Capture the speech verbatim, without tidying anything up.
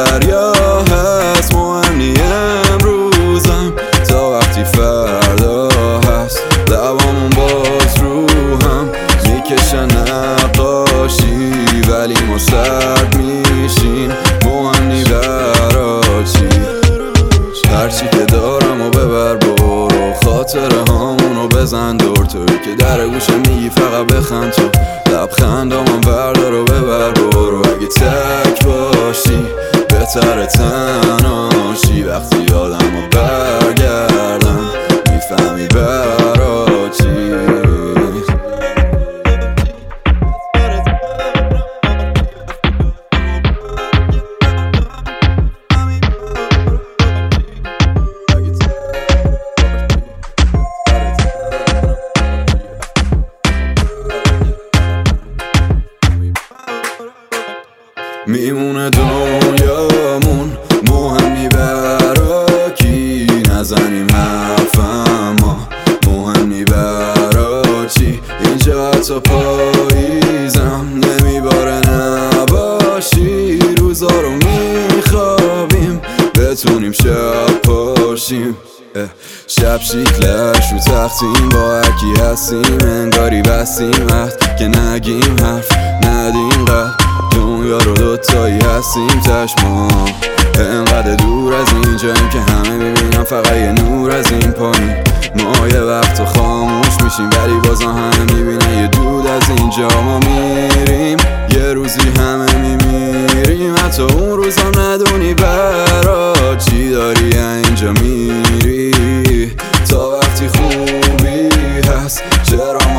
دریا هست. مهم نی امروزم تا وقتی فردا هست. لبامون باز رو هم میکشن نقاشی، ولی ما سرد میشیم. مهم نی برا چی، هرچی که دارم و ببر برو. خاطره هامونو بزن دور تو که در گوشه میگی فقط بخند تو. لبخندامم بردار و ببر برو. اگه تک باشی بهتره تنهاشی. وقتی یادم و برگردم میفهمی برا چی. میمونه دنیامون مهمی برا کی. نزنیم حرفم ما مهم نی برا چی. اینجا حتی پاییزم نمیباره نباشی. روزا رو میخوابیم بتونیم شب پاشیم. شب شیکلش رو تختیم با هرکی هستیم. انگاری بستیم عهد که نگیم حرف ندیم قلب. دنیا رو دوتایی هستیم چشما. انقدر دور از اینجاییم که همه میبینم فقط یه نور از این پایین. ما یه وقت خاموش میشیم ولی بازم همه میبینن یه دود از اینجا. ما میریم یه روزی همه میمیریم. حتی اون روزم ندونی برا چی داری اینجا میری. تا وقتی خوبی هست چرا